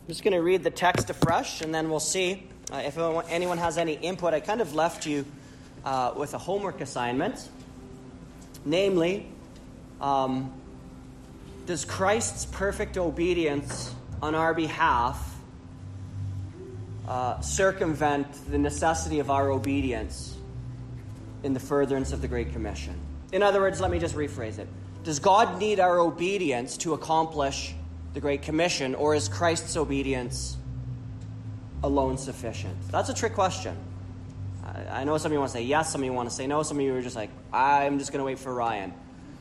I'm just going to read the text afresh, and then we'll see if anyone has any input. I kind of left you with a homework assignment. Namely, does Christ's perfect obedience on our behalf circumvent the necessity of our obedience in the furtherance of the Great Commission? In other words, let me just rephrase it. Does God need our obedience to accomplish the Great Commission, or is Christ's obedience alone sufficient? That's a trick question. I know some of you want to say yes, some of you want to say no, some of you are just like, I'm just going to wait for Ryan.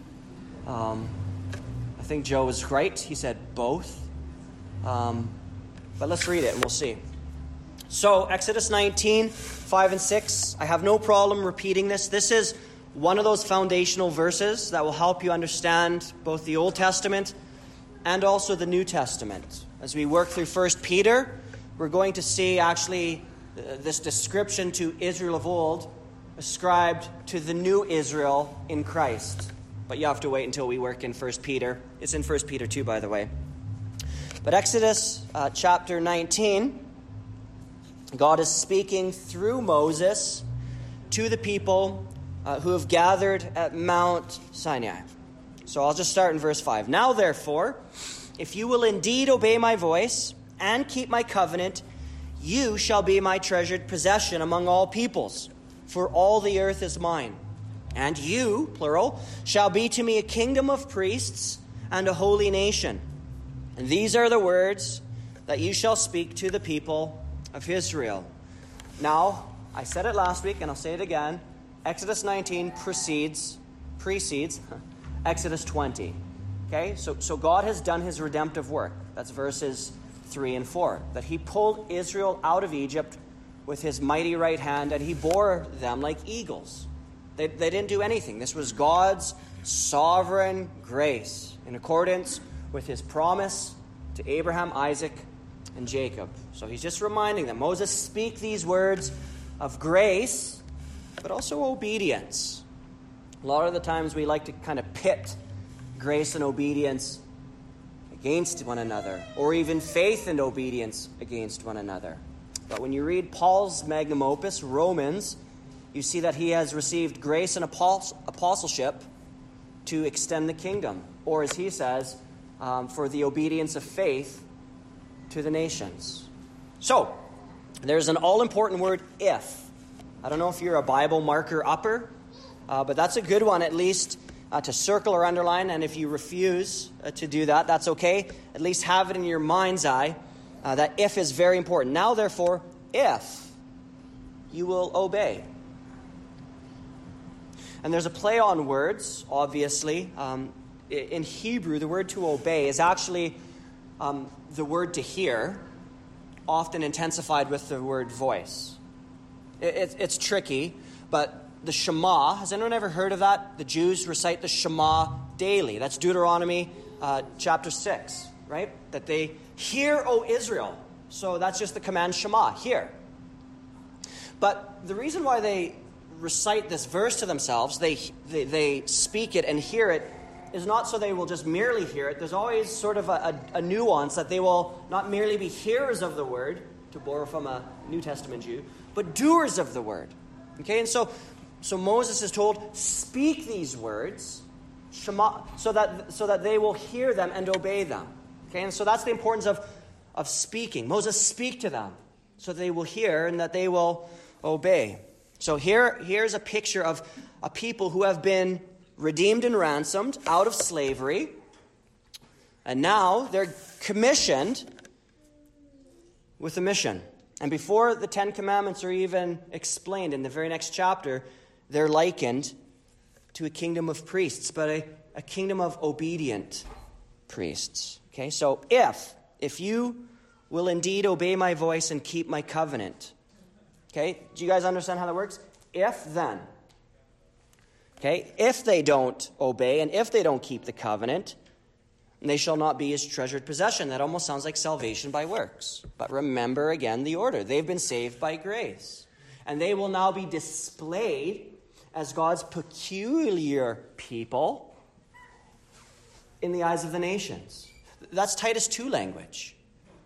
I think Joe was right. He said both. But let's read it and we'll see. So, Exodus 19, 5 and 6. I have no problem repeating this. This is one of those foundational verses that will help you understand both the Old Testament and also the New Testament. As we work through 1 Peter, we're going to see actually this description to Israel of old ascribed to the new Israel in Christ. But you have to wait until we work in 1 Peter. It's in 1 Peter 2, by the way. But Exodus chapter 19, God is speaking through Moses to the people who have gathered at Mount Sinai. So I'll just start in verse 5. Now, therefore, if you will indeed obey my voice and keep my covenant, you shall be my treasured possession among all peoples, for all the earth is mine. And you, plural, shall be to me a kingdom of priests and a holy nation. And these are the words that you shall speak to the people of Israel. Now, I said it last week and I'll say it again. Exodus 19 precedes Exodus 20. Okay, so God has done his redemptive work. That's verses 3 and 4. That he pulled Israel out of Egypt with his mighty right hand, and he bore them like eagles. They didn't do anything. This was God's sovereign grace in accordance with his promise to Abraham, Isaac, and Jacob. So he's just reminding them, Moses, speak these words of grace, but also obedience. A lot of the times we like to kind of pit grace and obedience against one another, or even faith and obedience against one another. But when you read Paul's magnum opus, Romans, you see that he has received grace and apostleship to extend the kingdom, or as he says, for the obedience of faith to the nations. So, there's an all-important word, if. I don't know if you're a Bible marker upper, but that's a good one at least to circle or underline, and if you refuse to do that, that's okay. At least have it in your mind's eye. That if is very important. Now, therefore, if you will obey. And there's a play on words, obviously. In Hebrew, the word to obey is actually the word to hear, often intensified with the word voice. It's tricky, but the Shema, has anyone ever heard of that? The Jews recite the Shema daily. That's Deuteronomy chapter 6, right? That they hear, O Israel. So that's just the command Shema, hear. But the reason why they recite this verse to themselves, they speak it and hear it, is not so they will just merely hear it. There's always sort of a nuance that they will not merely be hearers of the word, to borrow from a New Testament Jew, but doers of the word. Okay, and so Moses is told, speak these words, Shema, so that they will hear them and obey them. Okay, and so that's the importance of speaking. Moses, speak to them so they will hear and that they will obey. So here's a picture of a people who have been redeemed and ransomed out of slavery, and now they're commissioned with a mission. And before the Ten Commandments are even explained in the very next chapter, they're likened to a kingdom of priests, but a kingdom of obedient priests. Okay, so if you will indeed obey my voice and keep my covenant. Okay, do you guys understand how that works? If then. Okay, if they don't obey and if they don't keep the covenant, they shall not be his treasured possession. That almost sounds like salvation by works. But remember again the order. They've been saved by grace. And they will now be displayed as God's peculiar people in the eyes of the nations. That's Titus 2 language.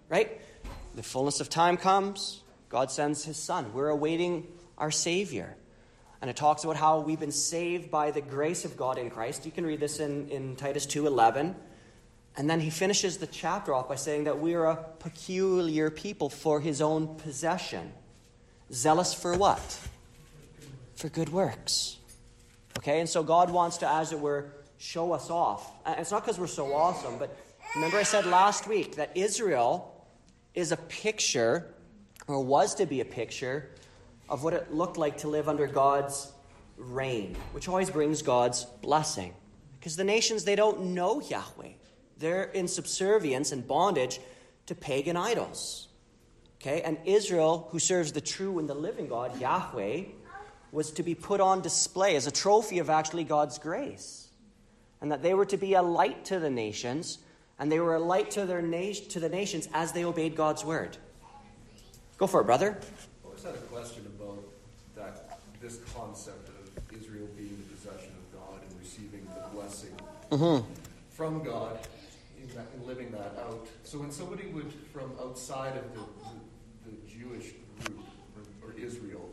right? The fullness of time comes. God sends his Son. We're awaiting our Savior. And it talks about how we've been saved by the grace of God in Christ. You can read this in Titus 2:11. And then he finishes the chapter off by saying that we are a peculiar people for his own possession. Zealous for what? For good works. Okay, and so God wants to, as it were, show us off. And it's not because we're so awesome, but remember I said last week that Israel is a picture, or was to be a picture, of what it looked like to live under God's reign, which always brings God's blessing. Because the nations, they don't know Yahweh. They're in subservience and bondage to pagan idols. Okay, and Israel, who serves the true and the living God, Yahweh, was to be put on display as a trophy of actually God's grace. And that they were to be a light to the nations, and they were a light to the nations as they obeyed God's word. Go for it, brother. I always had a question about this concept of Israel being the possession of God and receiving the blessing from God in living that out. So when somebody would, from outside of the Jewish group or Israel,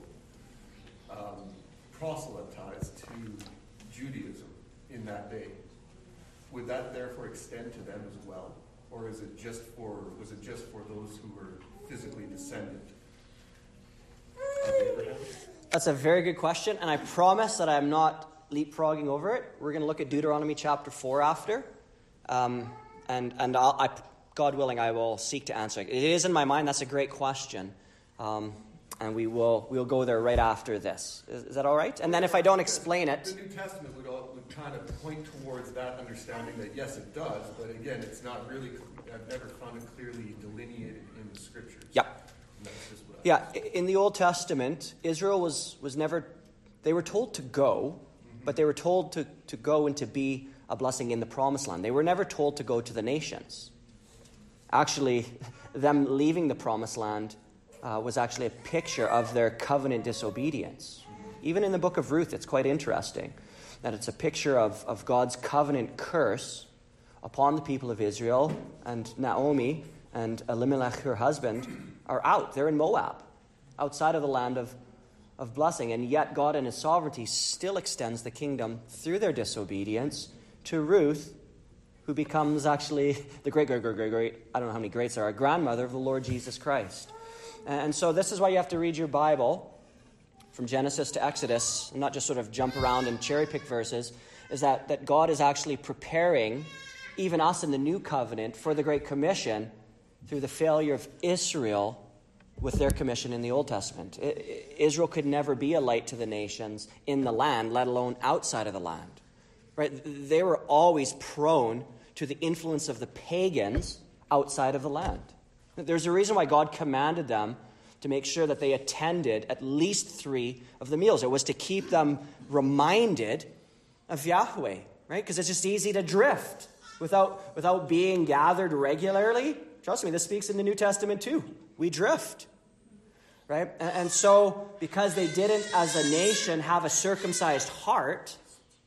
proselytize to Judaism in that day, would that therefore extend to them as well, or was it just for those who were physically descendant of Abraham? That's a very good question, and I promise that I'm not leapfrogging over it. We're going to look at Deuteronomy chapter 4 after, and God willing, I will seek to answer it. It is in my mind. That's a great question. And we'll go there right after this. Is that all right? And then if I don't explain it... The New Testament would kind of point towards that understanding that, yes, it does, but again, it's not really... I've never found it clearly delineated in the Scriptures. Yeah. That's just what in the Old Testament, Israel was never... They were told to go, but they were told to go and to be a blessing in the Promised Land. They were never told to go to the nations. Actually, them leaving the Promised Land... was actually a picture of their covenant disobedience. Even in the book of Ruth, it's quite interesting that it's a picture of God's covenant curse upon the people of Israel, and Naomi and Elimelech, her husband, are out. They're in Moab, outside of the land of blessing, and yet God in his sovereignty still extends the kingdom through their disobedience to Ruth, who becomes actually the great, I don't know how many greats there are, grandmother of the Lord Jesus Christ. And so this is why you have to read your Bible from Genesis to Exodus, and not just sort of jump around and cherry-pick verses, is that God is actually preparing even us in the New Covenant for the Great Commission through the failure of Israel with their commission in the Old Testament. Israel could never be a light to the nations in the land, let alone outside of the land. Right? They were always prone to the influence of the pagans outside of the land. There's a reason why God commanded them to make sure that they attended at least 3 of the meals. It was to keep them reminded of Yahweh, right? Because it's just easy to drift without being gathered regularly. Trust me, this speaks in the New Testament too. We drift, right? And so because they didn't, as a nation, have a circumcised heart,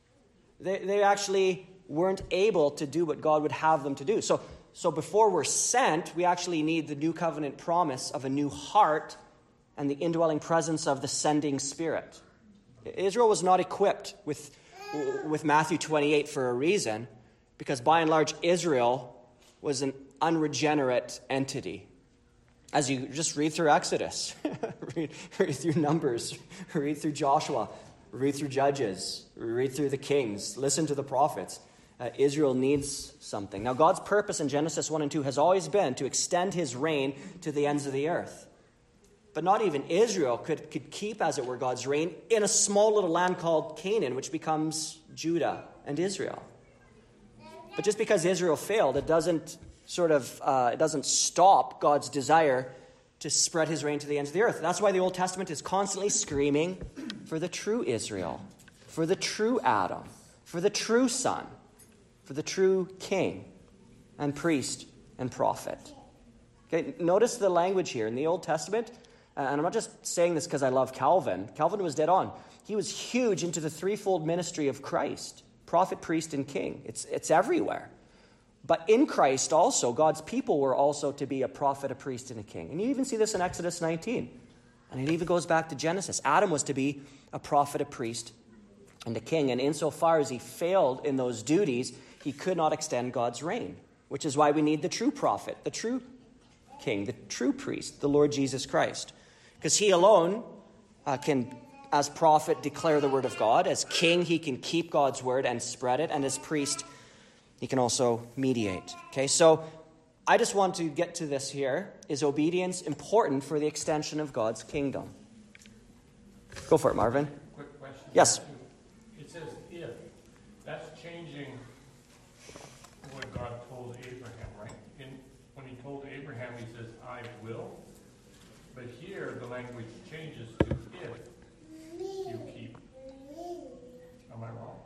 they actually weren't able to do what God would have them to do. So before we're sent, we actually need the new covenant promise of a new heart and the indwelling presence of the sending Spirit. Israel was not equipped with Matthew 28 for a reason, because by and large, Israel was an unregenerate entity. As you just read through Exodus, read through Numbers, read through Joshua, read through Judges, read through the Kings, listen to the prophets. Israel needs something. Now, God's purpose in Genesis 1 and 2 has always been to extend his reign to the ends of the earth. But not even Israel could keep, as it were, God's reign in a small little land called Canaan, which becomes Judah and Israel. But just because Israel failed, it doesn't stop God's desire to spread his reign to the ends of the earth. That's why the Old Testament is constantly screaming for the true Israel, for the true Adam, for the true Son, for the true king and priest and prophet. Okay, notice the language here in the Old Testament. And I'm not just saying this because I love Calvin. Calvin was dead on. He was huge into the threefold ministry of Christ: prophet, priest, and king. It's everywhere. But in Christ also, God's people were also to be a prophet, a priest, and a king. And you even see this in Exodus 19. And it even goes back to Genesis. Adam was to be a prophet, a priest, and a king. And insofar as he failed in those duties, he could not extend God's reign, which is why we need the true prophet, the true king, the true priest, the Lord Jesus Christ. Because he alone can, as prophet, declare the word of God. As king, he can keep God's word and spread it. And as priest, he can also mediate. Okay, so I just want to get to this here. Is obedience important for the extension of God's kingdom? Go for it, Marvin. Quick question. Yes. It says if. That's changing what God told Abraham, right? When he told Abraham, he says, I will. But here, the language changes to if you keep. Am I wrong?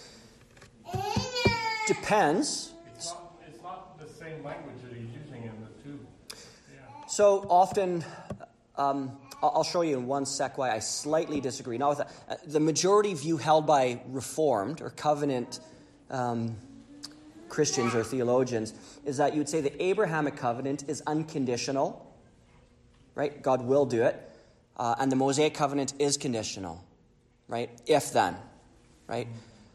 Depends. It's not the same language that he's using in the two. Yeah. So often, I'll show you in one sec why I slightly disagree. Not with that. The majority view held by Reformed or covenant Christians or theologians is that you would say the Abrahamic covenant is unconditional, right? God will do it. And the Mosaic covenant is conditional, right? If then, right?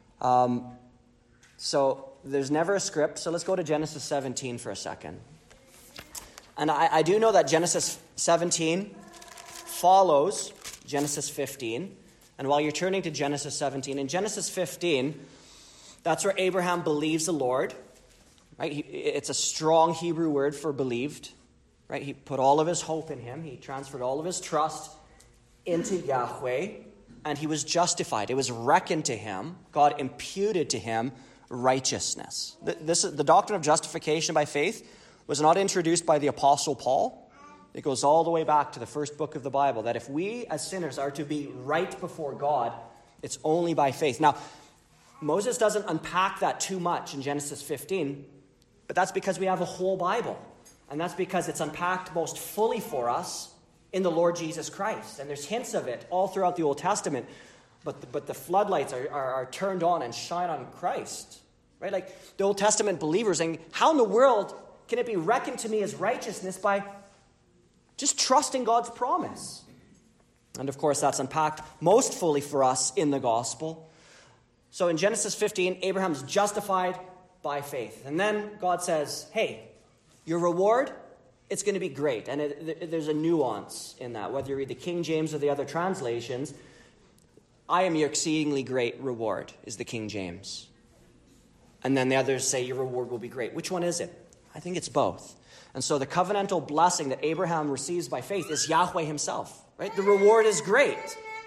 So there's never a script. So let's go to Genesis 17 for a second. And I do know that Genesis 17 follows Genesis 15. And while you're turning to Genesis 17, in Genesis 15, that's where Abraham believes the Lord. Right? It's a strong Hebrew word for believed. Right? He put all of his hope in him. He transferred all of his trust into Yahweh. And he was justified. It was reckoned to him. God imputed to him righteousness. The doctrine of justification by faith was not introduced by the Apostle Paul. It goes all the way back to the first book of the Bible, that if we as sinners are to be right before God, it's only by faith. Now, Moses doesn't unpack that too much in Genesis 15, but that's because we have a whole Bible. And that's because it's unpacked most fully for us in the Lord Jesus Christ. And there's hints of it all throughout the Old Testament. But the floodlights are turned on and shine on Christ. Right? Like the Old Testament believers saying, how in the world can it be reckoned to me as righteousness by just trusting God's promise? And of course, that's unpacked most fully for us in the gospel. So in Genesis 15, Abraham's justified by faith. And then God says, hey, your reward, it's going to be great. And there's a nuance in that. Whether you read the King James or the other translations, I am your exceedingly great reward, is the King James. And then the others say your reward will be great. Which one is it? I think it's both. And so the covenantal blessing that Abraham receives by faith is Yahweh himself. Right? The reward is great.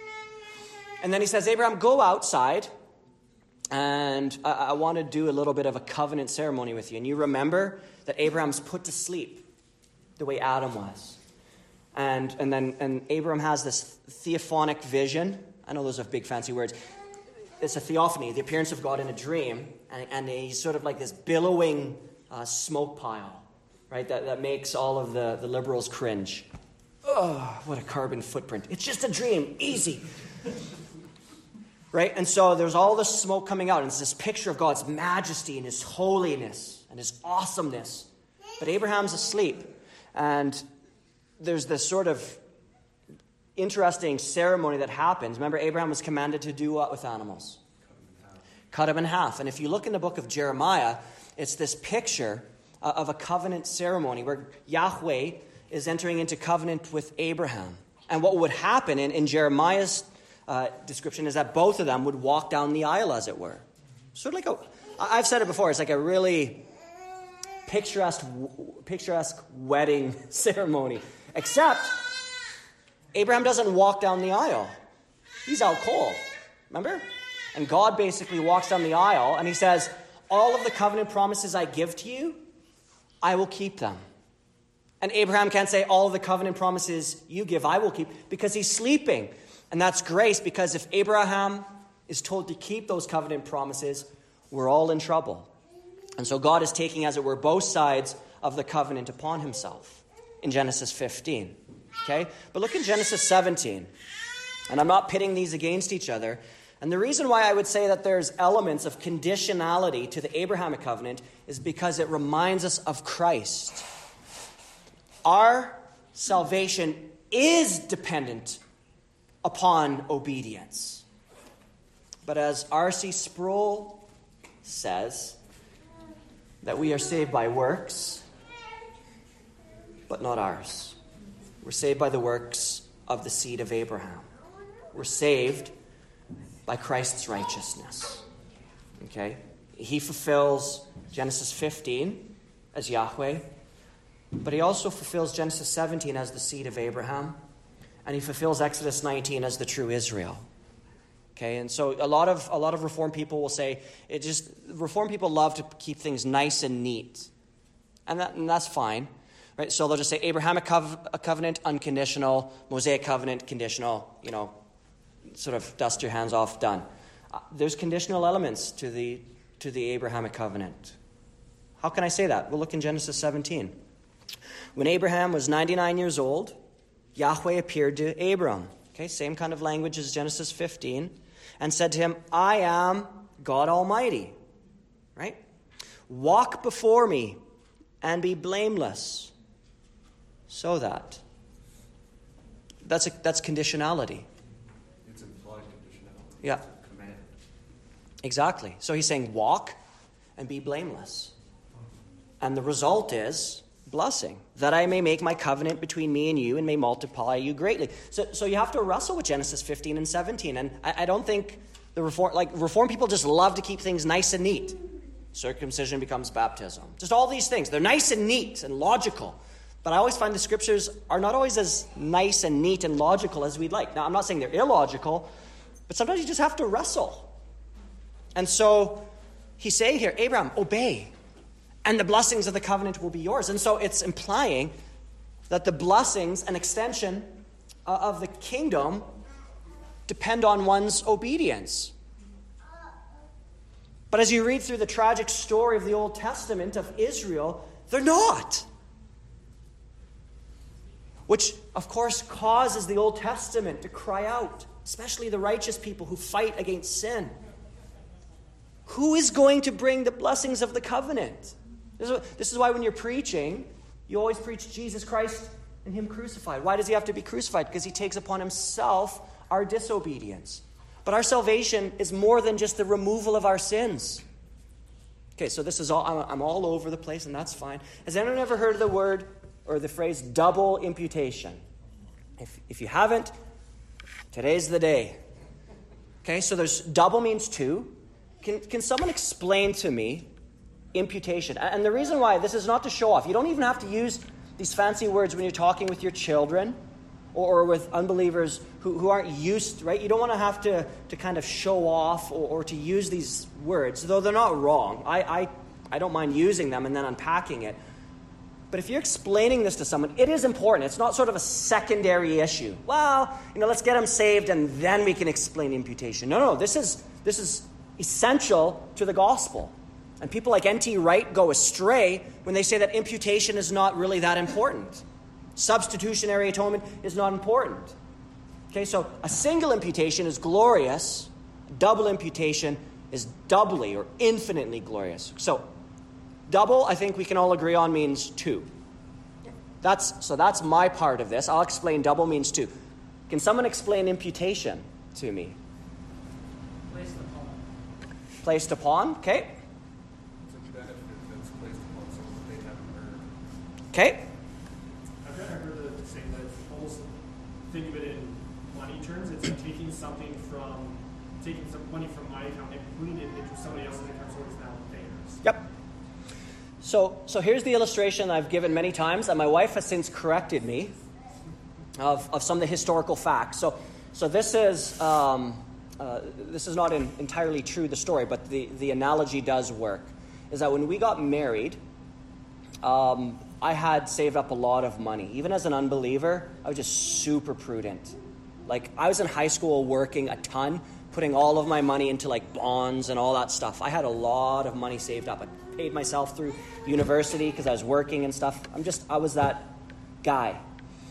And then he says, Abraham, go outside, and I want to do a little bit of a covenant ceremony with you. And you remember that Abraham's put to sleep the way Adam was. And Abraham has this theophonic vision. I know those are big fancy words. It's a theophany, the appearance of God in a dream. And he's sort of like this billowing smoke pile, right? That makes all of the liberals cringe. Oh, what a carbon footprint. It's just a dream. Easy. Right? And so there's all this smoke coming out. And it's this picture of God's majesty and his holiness and his awesomeness. But Abraham's asleep. And there's this sort of interesting ceremony that happens. Remember, Abraham was commanded to do what with animals? Cut them in half. And if you look in the book of Jeremiah, it's this picture of a covenant ceremony where Yahweh is entering into covenant with Abraham. And what would happen in Jeremiah's description is that both of them would walk down the aisle, as it were. Sort of like I've said it before, it's like a really picturesque wedding ceremony. Except Abraham doesn't walk down the aisle. He's out cold. Remember? And God basically walks down the aisle and he says, all of the covenant promises I give to you, I will keep them. And Abraham can't say, all of the covenant promises you give, I will keep, because he's sleeping. And that's grace, because if Abraham is told to keep those covenant promises, we're all in trouble. And so God is taking, as it were, both sides of the covenant upon himself in Genesis 15. Okay? But look at Genesis 17. And I'm not pitting these against each other. And the reason why I would say that there's elements of conditionality to the Abrahamic covenant is because it reminds us of Christ. Our salvation is dependent upon obedience. But as R.C. Sproul says, that we are saved by works, but not ours. We're saved by the works of the seed of Abraham. We're saved by Christ's righteousness. Okay? He fulfills Genesis 15 as Yahweh, but he also fulfills Genesis 17 as the seed of Abraham, and he fulfills Exodus 19 as the true Israel. Okay, and so a lot of Reformed people will say Reformed people love to keep things nice and neat, and that's fine, right? So they'll just say Abrahamic covenant unconditional, Mosaic covenant conditional. Sort of dust your hands off, done. There's conditional elements to the Abrahamic covenant. How can I say that? We'll look in Genesis 17. When Abraham was 99 years old, Yahweh appeared to Abram. Okay, same kind of language as Genesis 15, and said to him, I am God Almighty. Right? Walk before me and be blameless. So that's conditionality. It's implied conditionality. Yeah. It's a command. Exactly. So he's saying walk and be blameless. And the result is blessing, that I may make my covenant between me and you and may multiply you greatly. So you have to wrestle with Genesis 15 and 17. And I don't think the Reform people just love to keep things nice and neat. Circumcision becomes baptism. Just all these things. They're nice and neat and logical. But I always find the scriptures are not always as nice and neat and logical as we'd like. Now, I'm not saying they're illogical, but sometimes you just have to wrestle. And so he's saying here, Abraham, obey, and the blessings of the covenant will be yours. And so it's implying that the blessings and extension of the kingdom depend on one's obedience. But as you read through the tragic story of the Old Testament of Israel, they're not. Which, of course, causes the Old Testament to cry out, especially the righteous people who fight against sin. Who is going to bring the blessings of the covenant? This is why when you're preaching, you always preach Jesus Christ and Him crucified. Why does He have to be crucified? Because He takes upon Himself our disobedience. But our salvation is more than just the removal of our sins. Okay, so this is all, I'm all over the place, and that's fine. Has anyone ever heard of the word or the phrase double imputation? If you haven't, today's the day. Okay, so there's double means two. Can someone explain to me imputation? And the reason why, this is not to show off. You don't even have to use these fancy words when you're talking with your children or with unbelievers who aren't used, right? You don't want to have to kind of show off or to use these words, though they're not wrong. I don't mind using them and then unpacking it. But if you're explaining this to someone, it is important. It's not sort of a secondary issue. Well, let's get them saved and then we can explain imputation. No, this is essential to the gospel. And people like N.T. Wright go astray when they say that imputation is not really that important. Substitutionary atonement is not important. Okay, so a single imputation is glorious. A double imputation is doubly or infinitely glorious. So double, I think we can all agree on, means two. That's my part of this. I'll explain double means two. Can someone explain imputation to me? Placed upon. Placed upon, okay. It's a benefit that's placed upon someone that they haven't earned. Okay. I've never heard it say that it's almost, think of it in money terms. It's like taking some money from my account and putting it into somebody else's account, so it's now theirs. Yep. So here's the illustration I've given many times, and my wife has since corrected me of some of the historical facts. So this is not entirely true, the story, but the analogy does work. Is that when we got married, I had saved up a lot of money. Even as an unbeliever, I was just super prudent. Like, I was in high school working a ton, putting all of my money into like bonds and all that stuff. I had a lot of money saved up. I paid myself through university because I was working and stuff. I was that guy.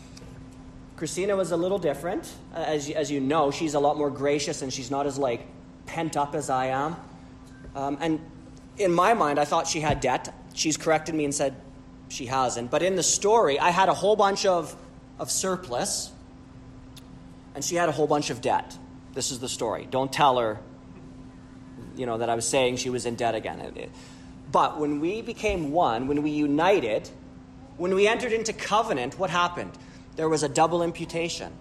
Christina was a little different. As you know, she's a lot more gracious and she's not as like pent up as I am. And in my mind, I thought she had debt. She's corrected me and said she hasn't. But in the story, I had a whole bunch of surplus, and she had a whole bunch of debt. This is the story. Don't tell her, that I was saying she was in debt again. But when we became one, when we united, when we entered into covenant, what happened? There was a double imputation.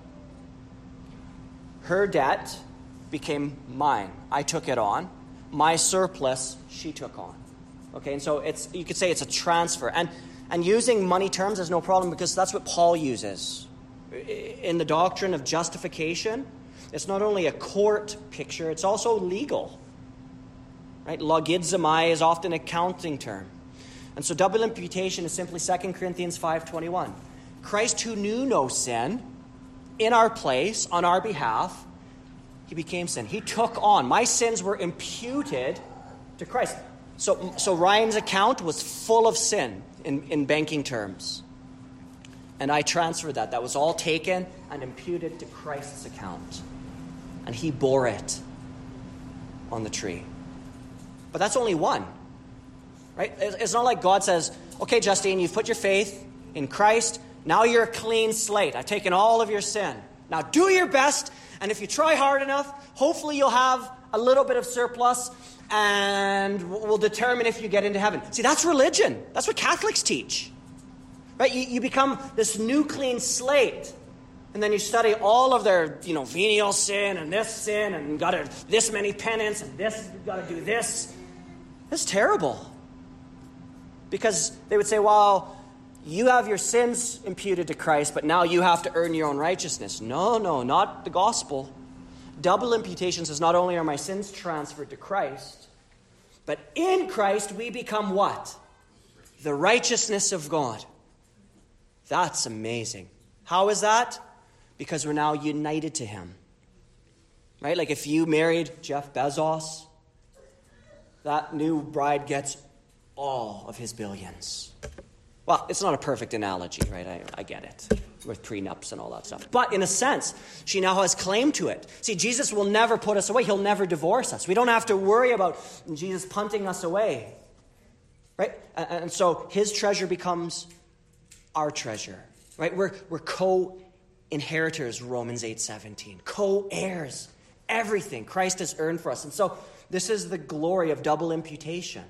Her debt became mine. I took it on. My surplus, she took on. Okay, and so you could say it's a transfer. And using money terms is no problem because that's what Paul uses. In the doctrine of justification, it's not only a court picture, it's also legal. Right? Logizomai is often an accounting term. And so double imputation is simply 2 Corinthians 5:21. Christ, who knew no sin, in our place, on our behalf, he became sin. He took on. My sins were imputed to Christ. So Ryan's account was full of sin in banking terms. And I transferred that. That was all taken and imputed to Christ's account. And he bore it on the tree. But that's only one. Right? It's not like God says, okay, Justine, you've put your faith in Christ. Now you're a clean slate. I've taken all of your sin. Now do your best. And if you try hard enough, hopefully you'll have a little bit of surplus and we'll determine if you get into heaven. See, that's religion. That's what Catholics teach. Right? You become this new clean slate. And then you study all of their, venial sin and got to this many penance and this, got to do this. That's terrible. Because they would say, well, you have your sins imputed to Christ, but now you have to earn your own righteousness. No, not the gospel. Double imputation says not only are my sins transferred to Christ, but in Christ we become what? The righteousness of God. That's amazing. How is that? Because we're now united to him. Right? Like if you married Jeff Bezos, that new bride gets all of his billions. Well, it's not a perfect analogy, right? I get it, with prenups and all that stuff. But in a sense, she now has claim to it. See, Jesus will never put us away. He'll never divorce us. We don't have to worry about Jesus punting us away. Right? And so his treasure becomes our treasure. Right? We're co-inheritors, Romans 8:17. Co-heirs. Everything Christ has earned for us. And so this is the glory of double imputation.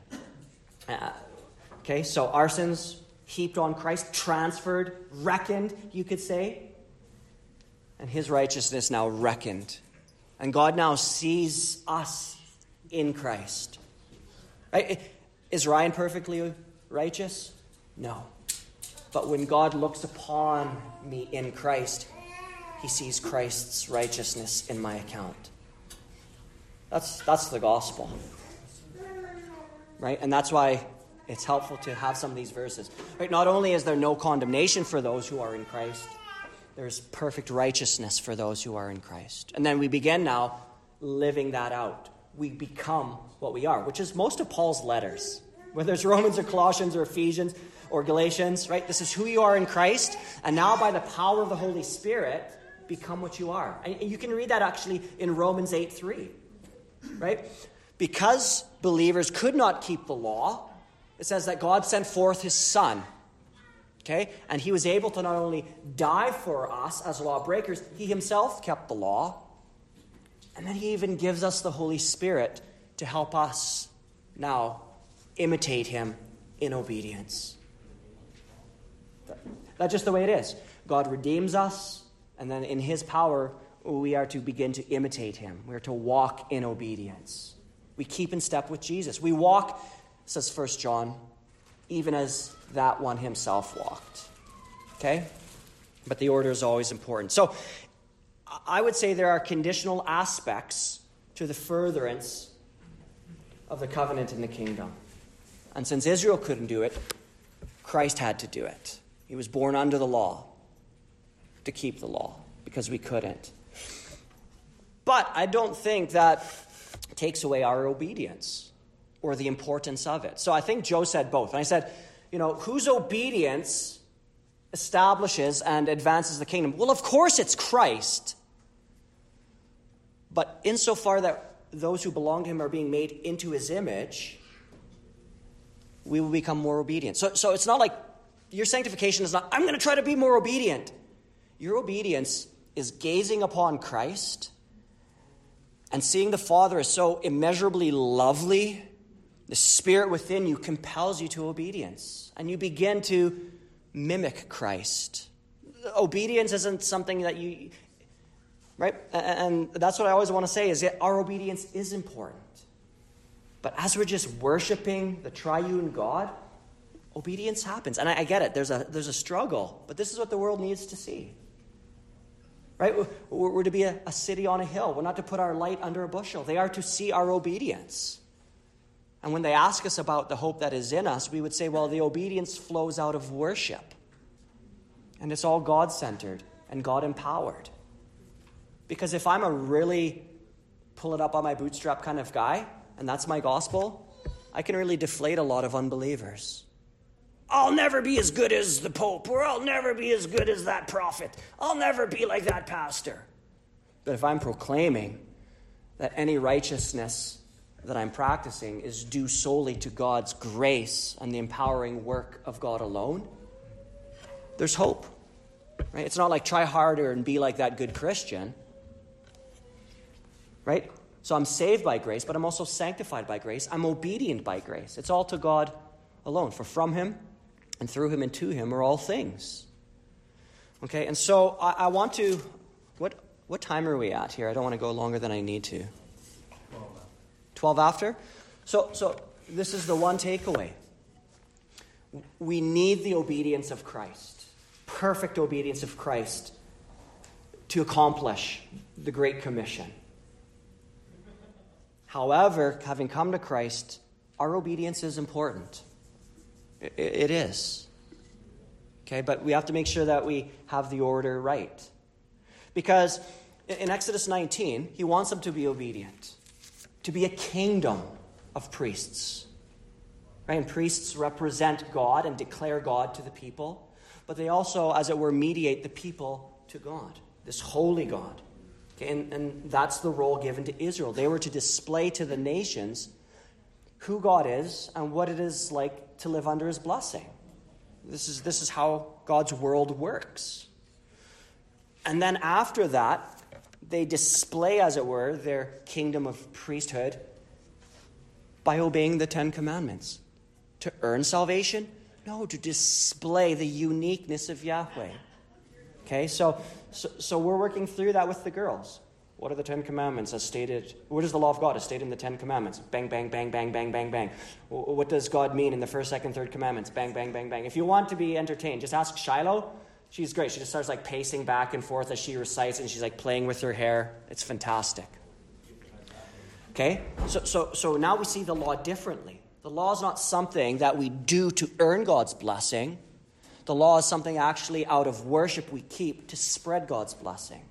Okay, so our sins heaped on Christ, transferred, reckoned, you could say. And his righteousness now reckoned. And God now sees us in Christ. Right? Is Ryan perfectly righteous? No. But when God looks upon me in Christ, he sees Christ's righteousness in my account. That's the gospel. Right? And that's why it's helpful to have some of these verses. Right? Not only is there no condemnation for those who are in Christ, there's perfect righteousness for those who are in Christ. And then we begin now living that out. We become what we are, which is most of Paul's letters. Whether it's Romans or Colossians or Ephesians or Galatians, right? This is who you are in Christ. And now by the power of the Holy Spirit, become what you are. And you can read that actually in Romans 8:3, right? Because believers could not keep the law, it says that God sent forth his Son, okay? And he was able to not only die for us as lawbreakers, he himself kept the law. And then he even gives us the Holy Spirit to help us now imitate him in obedience. That's just the way it is. God redeems us, and then in his power, we are to begin to imitate him. We are to walk in obedience. We keep in step with Jesus. We walk, says 1 John, even as that one himself walked. Okay? But the order is always important. So I would say there are conditional aspects to the furtherance of the covenant in the kingdom. And since Israel couldn't do it, Christ had to do it. He was born under the law to keep the law because we couldn't. But I don't think that takes away our obedience or the importance of it. So I think Joe said both. And I said, whose obedience establishes and advances the kingdom? Well, of course it's Christ. But insofar that those who belong to him are being made into his image, we will become more obedient. So it's not like your sanctification is not, I'm going to try to be more obedient. Your obedience is gazing upon Christ and seeing the Father as so immeasurably lovely. The Spirit within you compels you to obedience, and you begin to mimic Christ. Obedience isn't something that you, right? And that's what I always want to say, is that our obedience is important. But as we're just worshiping the triune God, obedience happens. And I get it. There's a struggle, but this is what the world needs to see. Right? We're to be a city on a hill. We're not to put our light under a bushel. They are to see our obedience. And when they ask us about the hope that is in us, we would say, well, the obedience flows out of worship. And it's all God-centered and God-empowered. Because if I'm a really pull it up on my bootstrap kind of guy, and that's my gospel, I can really deflate a lot of unbelievers. I'll never be as good as the Pope, or I'll never be as good as that prophet. I'll never be like that pastor. But if I'm proclaiming that any righteousness that I'm practicing is due solely to God's grace and the empowering work of God alone, there's hope. Right? It's not like try harder and be like that good Christian. Right? So I'm saved by grace, but I'm also sanctified by grace. I'm obedient by grace. It's all to God alone. For from him and through him and to him are all things. Okay, and so I want to, what time are we at here? I don't want to go longer than I need to. 12 after? So this is the one takeaway. We need the obedience of Christ, perfect obedience of Christ, to accomplish the Great Commission. However, having come to Christ, our obedience is important. It is. Okay, but we have to make sure that we have the order right. Because in Exodus 19, he wants them to be obedient, to be a kingdom of priests. Right? And priests represent God and declare God to the people, but they also, as it were, mediate the people to God, this holy God. Okay? And that's the role given to Israel. They were to display to the nations who God is and what it is like to live under his blessing. This is how God's world works. And then after that, they display, as it were, their kingdom of priesthood by obeying the Ten Commandments. To earn salvation? No, to display the uniqueness of Yahweh. Okay, so we're working through that with the girls. What are the Ten Commandments as stated? What is the law of God as stated in the Ten Commandments? Bang, bang, bang, bang, bang, bang, bang. What does God mean in the first, second, third commandments? Bang, bang, bang, bang. If you want to be entertained, just ask Shiloh. She's great. She just starts like pacing back and forth as she recites, and she's like playing with her hair. It's fantastic. Okay? So now we see the law differently. The law is not something that we do to earn God's blessing. The law is something actually out of worship we keep to spread God's blessing.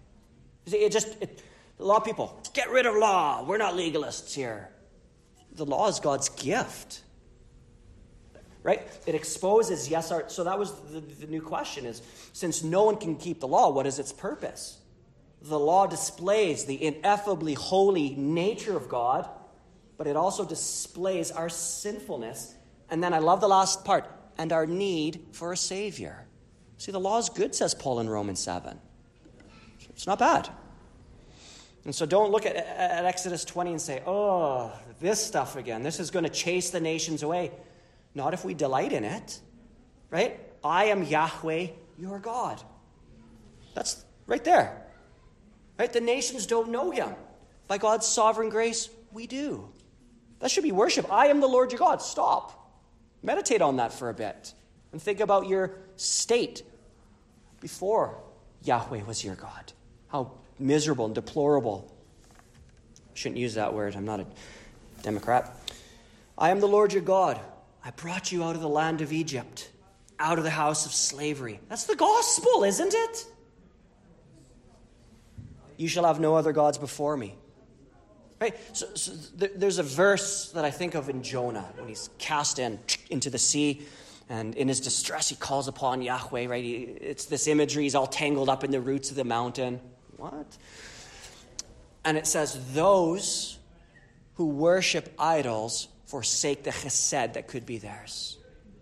A lot of people, get rid of law. We're not legalists here. The law is God's gift. Right? It exposes, yes, so that was the new question is, since no one can keep the law, what is its purpose? The law displays the ineffably holy nature of God, but it also displays our sinfulness. And then I love the last part, and our need for a Savior. See, the law is good, says Paul in Romans 7. It's not bad. And so don't look at Exodus 20 and say, oh, this stuff again. This is going to chase the nations away. Not if we delight in it. Right? I am Yahweh, your God. That's right there. Right? The nations don't know him. By God's sovereign grace, we do. That should be worship. I am the Lord your God. Stop. Meditate on that for a bit. And think about your state before Yahweh was your God. How miserable and deplorable. I shouldn't use that word. I'm not a Democrat. I am the Lord your God. I brought you out of the land of Egypt, out of the house of slavery. That's the gospel, isn't it? You shall have no other gods before me. Right? So there's a verse that I think of in Jonah when he's cast into the sea, and in his distress he calls upon Yahweh. Right? It's this imagery. He's all tangled up in the roots of the mountain. What? And it says, those who worship idols forsake the chesed that could be theirs.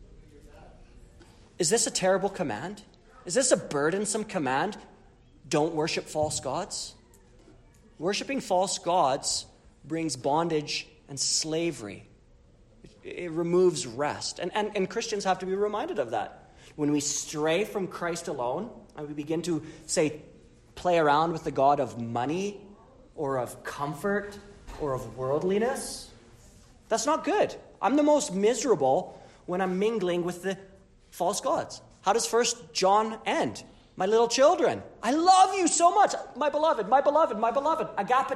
Is this a terrible command? Is this a burdensome command? Don't worship false gods? Worshipping false gods brings bondage and slavery. It removes rest. And Christians have to be reminded of that. When we stray from Christ alone, and we begin to, say, play around with the God of money or of comfort or of worldliness, that's not good. I'm the most miserable when I'm mingling with the false gods. How does 1 John end? My little children, I love you so much. My beloved, my beloved, my beloved.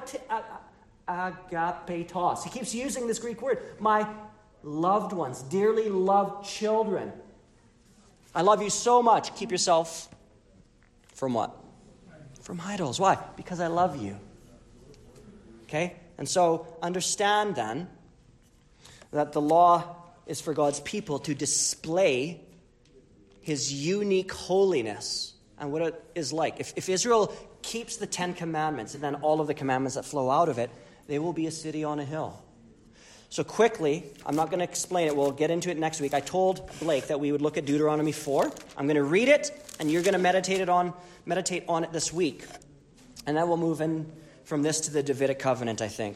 Agapetos. He keeps using this Greek word. My loved ones, dearly loved children. I love you so much. Keep yourself from what? From idols. Why? Because I love you. Okay? And so understand then that the law is for God's people to display his unique holiness and what it is like. If Israel keeps the 10 commandments and then all of the commandments that flow out of it, they will be a city on a hill. So quickly, I'm not going to explain it. We'll get into it next week. I told Blake that we would look at Deuteronomy 4. I'm going to read it, and you're going to meditate on it this week. And then we'll move in from this to the Davidic covenant, I think.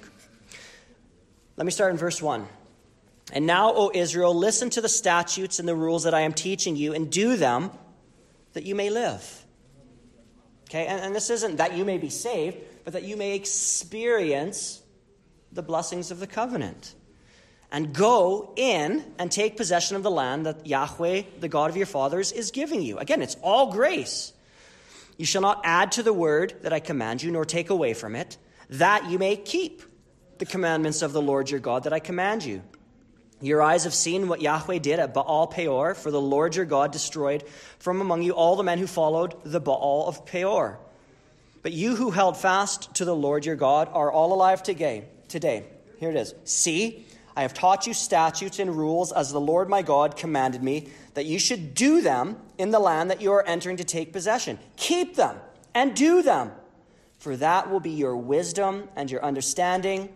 Let me start in verse 1. And now, O Israel, listen to the statutes and the rules that I am teaching you, and do them that you may live. Okay, and this isn't that you may be saved, but that you may experience the blessings of the covenant. And go in and take possession of the land that Yahweh, the God of your fathers, is giving you. Again, it's all grace. You shall not add to the word that I command you, nor take away from it, that you may keep the commandments of the Lord your God that I command you. Your eyes have seen what Yahweh did at Baal Peor, for the Lord your God destroyed from among you all the men who followed the Baal of Peor. But you who held fast to the Lord your God are all alive today. Here it is. See, I have taught you statutes and rules as the Lord my God commanded me, that you should do them in the land that you are entering to take possession. Keep them and do them, for that will be your wisdom and your understanding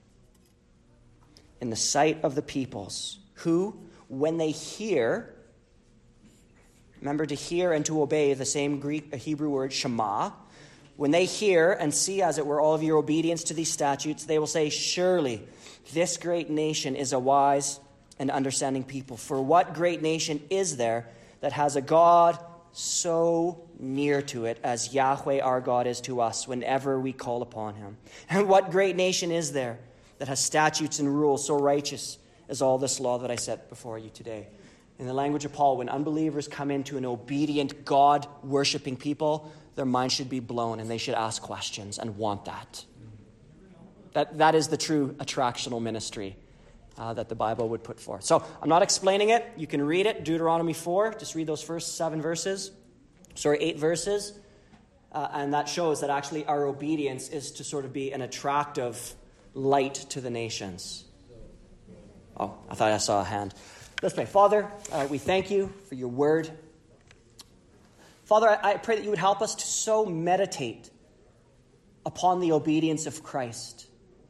in the sight of the peoples, who, when they hear, remember to hear and to obey, the same Hebrew word, shema, when they hear and see, as it were, all of your obedience to these statutes, they will say, surely this great nation is a wise and understanding people. For what great nation is there that has a God so near to it as Yahweh our God is to us whenever we call upon him? And what great nation is there that has statutes and rules so righteous as all this law that I set before you today? In the language of Paul, when unbelievers come into an obedient, God-worshiping people, their minds should be blown and they should ask questions and want that. That is the true attractional ministry that the Bible would put forth. So I'm not explaining it. You can read it, Deuteronomy 4. Just read those first 8 verses. And that shows that actually our obedience is to sort of be an attractive light to the nations. Oh, I thought I saw a hand. Let's pray. Father, we thank you for your word. Father, I pray that you would help us to so meditate upon the obedience of Christ,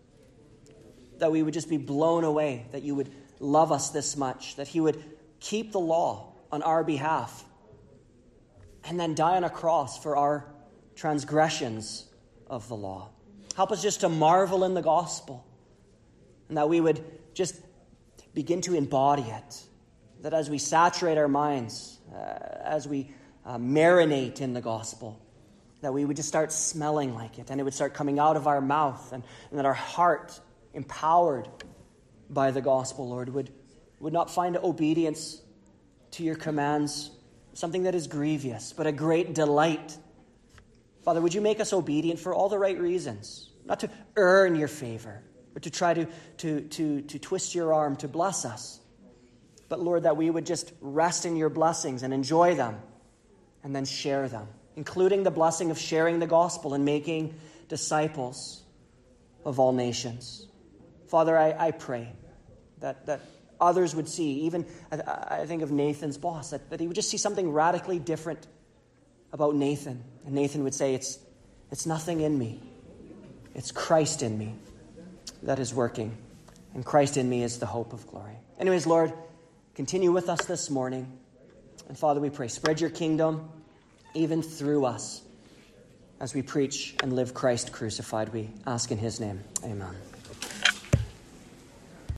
that we would just be blown away, that you would love us this much, that he would keep the law on our behalf, and then die on a cross for our transgressions of the law. Help us just to marvel in the gospel, and that we would just begin to embody it, that as we saturate our minds, as we marinate in the gospel, that we would just start smelling like it, and it would start coming out of our mouth, and that our heart, empowered by the gospel, Lord, would not find obedience to your commands something that is grievous, but a great delight. Father, would you make us obedient for all the right reasons, not to earn your favor, but to try to twist your arm to bless us. But Lord, that we would just rest in your blessings and enjoy them and then share them, including the blessing of sharing the gospel and making disciples of all nations. Father, I pray that others would see, even I think of Nathan's boss, that he would just see something radically different about Nathan. And Nathan would say, it's nothing in me. It's Christ in me. that is working. And Christ in me is the hope of glory. Anyways, Lord, continue with us this morning. And Father, we pray, spread your kingdom even through us as we preach and live Christ crucified. We ask in his name. Amen.